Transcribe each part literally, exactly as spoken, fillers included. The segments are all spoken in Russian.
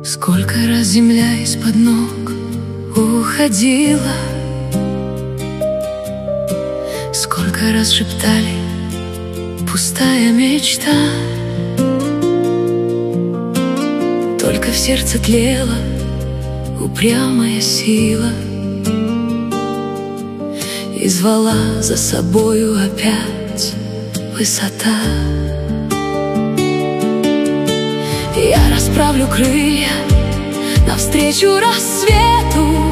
Сколько раз земля из-под ног уходила, сколько раз шептали пустая мечта. Только в сердце тлела упрямая сила и звала за собою опять высота. Я расправлю крылья навстречу рассвету,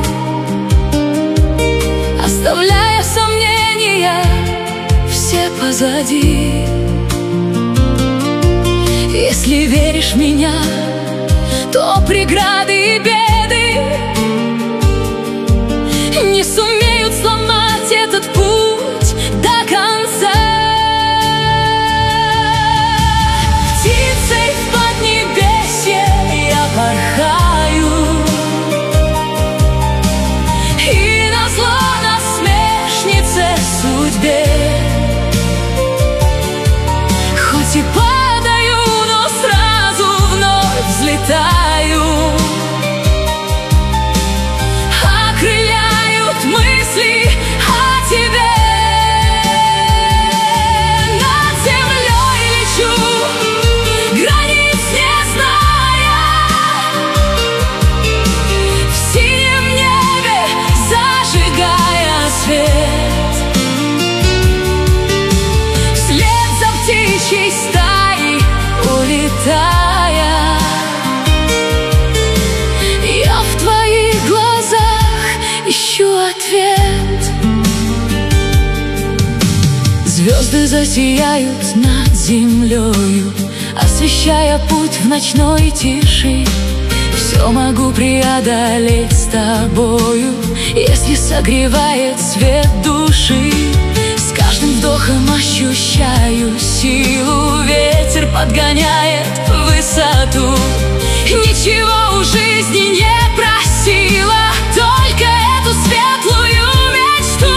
оставляя сомнения все позади. Если веришь в меня, то преграды и беды не сумеют сломать этот путь до конца. Птицей в поднебесье я порхаю, и назло насмешнице судьбе. Хоть и падаю, но сразу вновь взлетаю. Окрыляют мысли о тебе. Над землей лечу, границ не зная, в синем небе зажигая свет. Вслед за птичьей стаей улетая, я в твоих глазах ищу ответ. Звезды засияют над землею, освещая путь в ночной тиши. Все могу преодолеть с тобою, если согревает свет души. С каждым вдохом ощущаю силу, ветер подгоняет в высоту. Ничего у жизни не просила, только эту светлую мечту.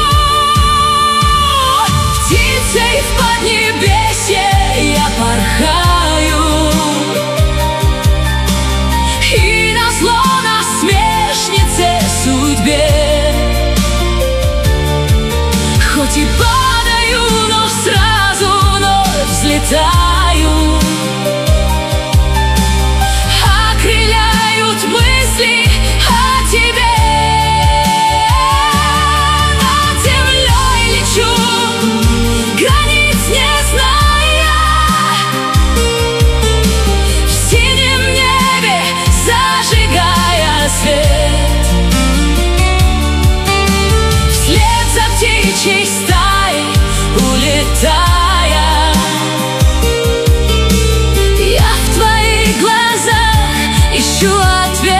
Птицей в поднебесье я порхаю, и назло насмешнице судьбе. Хоть и падаю, но сразу вновь взлетаю. Окрыляют мысли о тебе. Над землей лечу, границ не зная, в синем небе зажигая свет. Вслед за птичьей стаей улетая, я в твоих глазах ищу ответ.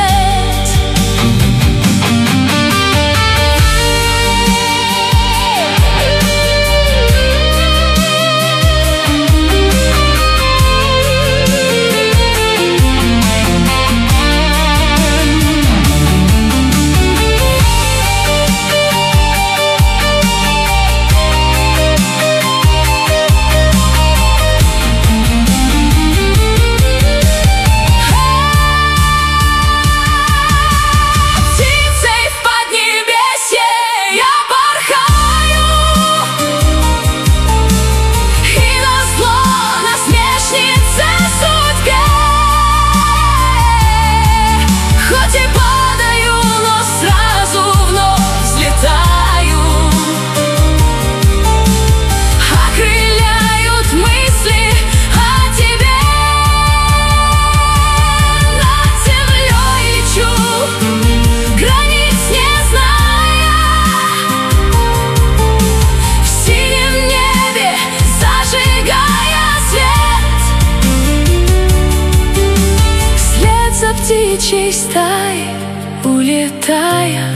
Птичьей стаи улетая,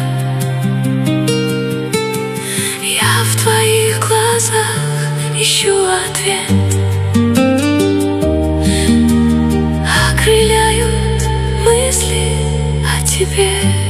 я в твоих глазах ищу ответ. Окрыляют мысли о тебе.